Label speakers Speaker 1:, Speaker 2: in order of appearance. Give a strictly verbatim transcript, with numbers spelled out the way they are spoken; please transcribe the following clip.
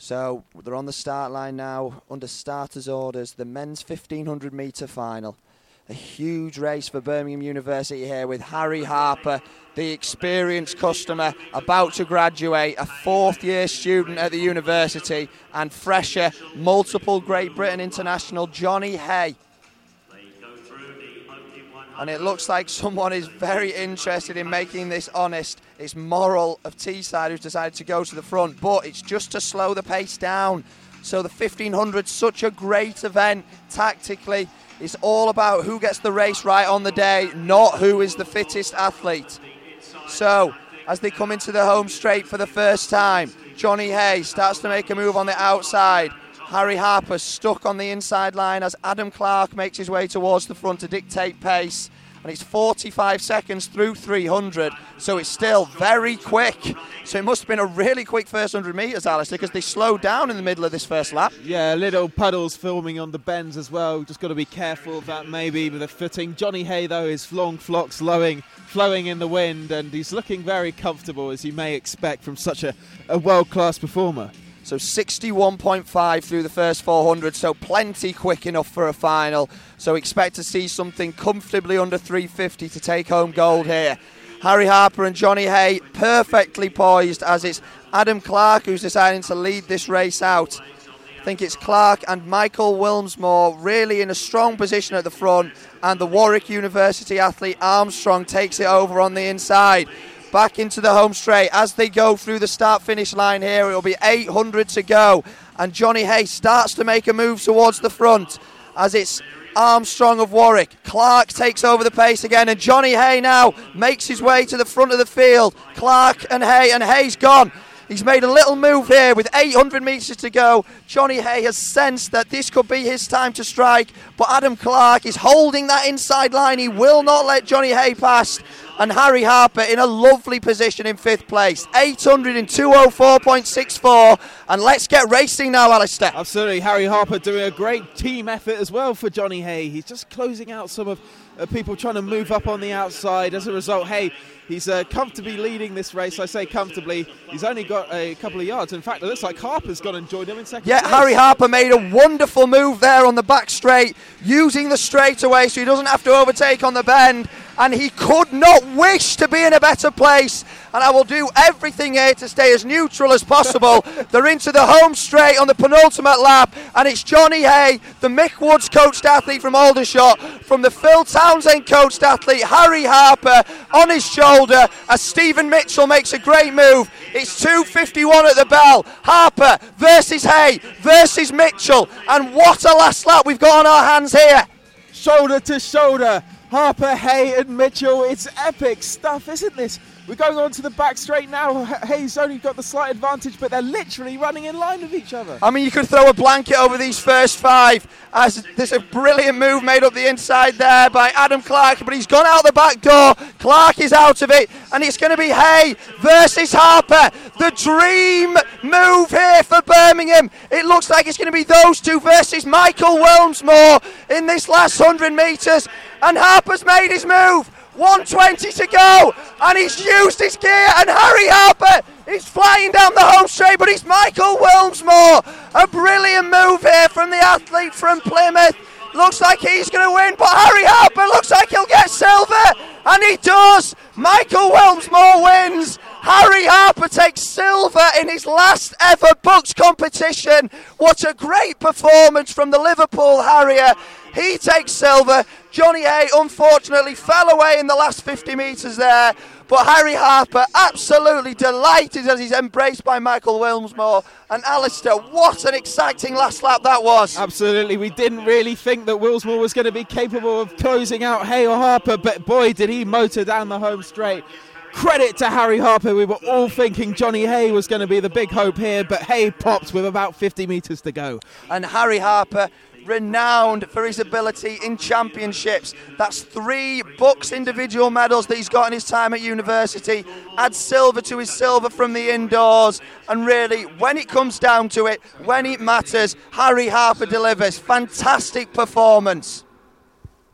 Speaker 1: So they're on the start line now, under starters' orders, the men's fifteen hundred metre final. A huge race for Birmingham University here with Harry Harper, the experienced customer, about to graduate, a fourth-year student at the university, and fresher, multiple Great Britain international Johnny Hay. And it looks like someone is very interested in making this honest. It's Morrill of Teesside who's decided to go to the front, but it's just to slow the pace down. So the fifteen hundred, such a great event tactically. It's all about who gets the race right on the day, not who is the fittest athlete. So as they come into the home straight for the first time, Johnny Hay starts to make a move on the outside. Harry Harper stuck on the inside line as Adam Clark makes his way towards the front to dictate pace. And it's forty-five seconds through three hundred, so it's still very quick. So it must have been a really quick first one hundred metres, Alistair, because they slowed down in the middle of this first lap.
Speaker 2: Yeah, little puddles forming on the bends as well. Just got to be careful of that maybe with the footing. Johnny Hay, though, is long flocks flowing, flowing in the wind, and he's looking very comfortable, as you may expect from such a, a world-class performer.
Speaker 1: So sixty-one point five through the first four hundred, so plenty quick enough for a final. So expect to see something comfortably under three fifty to take home gold here. Harry Harper and Johnny Hay perfectly poised as it's Adam Clark who's deciding to lead this race out. I think it's Clark and Michael Wilmsmore really in a strong position at the front, and the Warwick University athlete Armstrong takes it over on the inside. Back into the home straight as they go through the start-finish line here. It'll be eight hundred to go, and Johnny Hay starts to make a move towards the front as it's Armstrong of Warwick. Clark takes over the pace again, and Johnny Hay now makes his way to the front of the field. Clark and Hay, and Hay's gone. He's made a little move here with eight hundred metres to go. Johnny Hay has sensed that this could be his time to strike, but Adam Clark is holding that inside line. He will not let Johnny Hay pass. And Harry Harper in a lovely position in fifth place. eight hundred in two oh four point six four. And let's get racing now, Alistair.
Speaker 2: Absolutely. Harry Harper doing a great team effort as well for Johnny Hay. He's just closing out some of uh, people trying to move up on the outside. As a result, Hay, he's uh, comfortably leading this race. I say comfortably. He's only got a couple of yards. In fact, it looks like Harper's gone and joined him in second
Speaker 1: Yeah,
Speaker 2: place.
Speaker 1: Harry Harper made a wonderful move there on the back straight, using the straightaway so he doesn't have to overtake on the bend. And he could not wish to be in a better place. And I will do everything here to stay as neutral as possible. They're into the home straight on the penultimate lap. And it's Johnny Hay, the Mick Woods coached athlete from Aldershot, from the Phil Townsend coached athlete Harry Harper on his shoulder as Stephen Mitchell makes a great move. It's two fifty-one at the bell. Harper versus Hay versus Mitchell. And what a last lap we've got on our hands here.
Speaker 2: Shoulder to shoulder. Harper, Hay and Mitchell. It's epic stuff, isn't this? We're going on to the back straight now. Hay's only got the slight advantage, but they're literally running in line with each other.
Speaker 1: I mean, you could throw a blanket over these first five, as there's a brilliant move made up the inside there by Adam Clark, but he's gone out the back door. Clark is out of it, and it's going to be Hay versus Harper. The dream move here for Birmingham. It looks like it's going to be those two versus Michael Wilmsmore in this last one hundred metres, and Harper's made his move. one twenty to go, and he's used his gear, and Harry Harper is flying down the home straight, but it's Michael Wilmsmore. A brilliant move here from the athlete from Plymouth. Looks like he's going to win, but Harry Harper looks like he'll get silver, and he does. Michael Wilmsmore wins. Harry Harper takes silver in his last ever booked competition. What a great performance from the Liverpool Harrier. He takes silver. Johnny Hay unfortunately fell away in the last fifty metres there, but Harry Harper absolutely delighted as he's embraced by Michael Wilmsmore. And Alistair, what an exciting last lap that was.
Speaker 2: Absolutely. We didn't really think that Wilmsmore was going to be capable of closing out Hay or Harper, but boy did he motor down the home straight. Credit to Harry Harper. We were all thinking Johnny Hay was going to be the big hope here, but Hay popped with about fifty metres to go.
Speaker 1: And Harry Harper, renowned for his ability in championships. That's three Bucks individual medals that he's got in his time at university. Adds silver to his silver from the indoors. And really, when it comes down to it, when it matters, Harry Harper delivers. Fantastic performance.